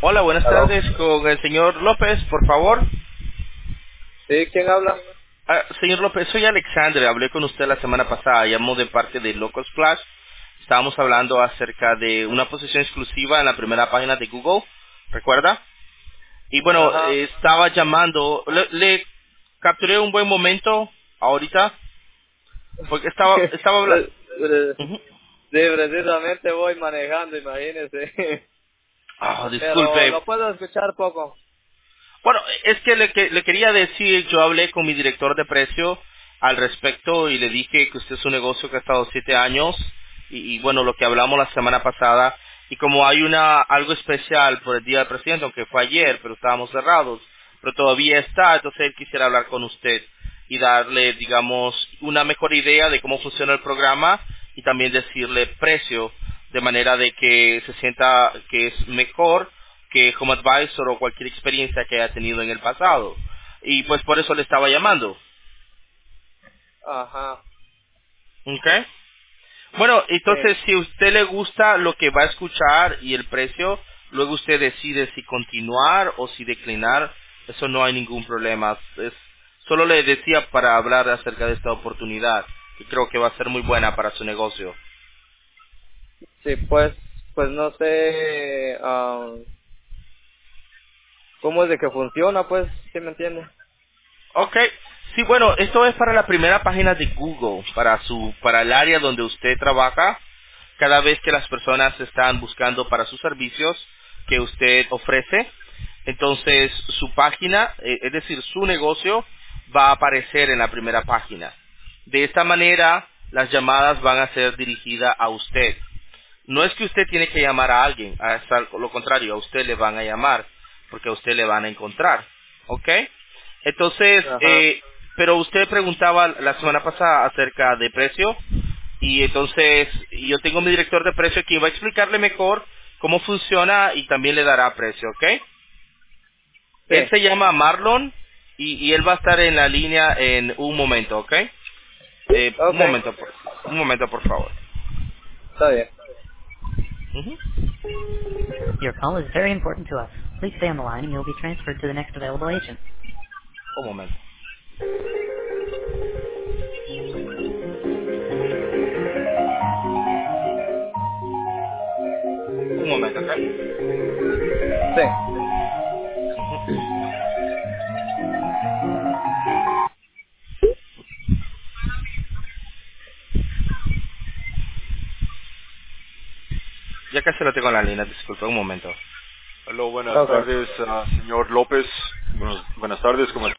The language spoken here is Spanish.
Hola, buenas ¿Aló? tardes con el señor López, por favor. ¿Sí? ¿Quién habla? Señor López, soy Alexandre, hablé con usted la semana pasada, llamo de parte de Locos Splash. Estábamos hablando acerca de una posición exclusiva en la primera página de Google, ¿recuerda? Y bueno, Ajá. estaba llamando, le capturé un buen momento ahorita, porque estaba hablando. Sí, precisamente voy manejando, imagínese. Pero Disculpe. lo puedo escuchar poco. Bueno, es que le quería decir, yo hablé con mi director de precio al respecto y le dije que usted es un negocio que ha estado 7 años y bueno, lo que hablamos la semana pasada y como hay algo especial por el Día del Presidente, aunque fue ayer, pero estábamos cerrados, pero todavía está, entonces él quisiera hablar con usted y darle, digamos, una mejor idea de cómo funciona el programa y también decirle precio de manera de que se sienta que es mejor que como advisor o cualquier experiencia que haya tenido en el pasado. Y pues por eso le estaba llamando. Ajá. ¿Ok? Bueno, Sí. entonces si a usted le gusta lo que va a escuchar y el precio, luego usted decide si continuar o si declinar. Eso no hay ningún problema. Solo le decía para hablar acerca de esta oportunidad, que creo que va a ser muy buena para su negocio. Sí, pues no sé cómo es de que funciona, pues, ¿sí me entiende? Ok, sí, bueno, esto es para la primera página de Google, para el área donde usted trabaja. Cada vez que las personas están buscando para sus servicios que usted ofrece, entonces su página, es decir, su negocio, va a aparecer en la primera página. De esta manera, las llamadas van a ser dirigidas a usted. No es que usted tiene que llamar a alguien, lo contrario, a usted le van a llamar, porque a usted le van a encontrar, ¿ok? Entonces, Ajá. pero usted preguntaba la semana pasada acerca de precio, y entonces yo tengo mi director de precio quien va a explicarle mejor cómo funciona y también le dará precio, ¿ok? Sí. Él se llama Marlon, y él va a estar en la línea en un momento, ¿ok? Ok. Un momento, por favor. Está bien. Ujú. Your call is very important to us. Please stay on the line and you'll be transferred to the next available agent. Un momento. Un momento, ¿ok? Sí. Ya casi lo tengo en la línea, disculpe, un momento. Hola, buenas Ok. tardes, señor López. Buenas tardes, ¿cómo está?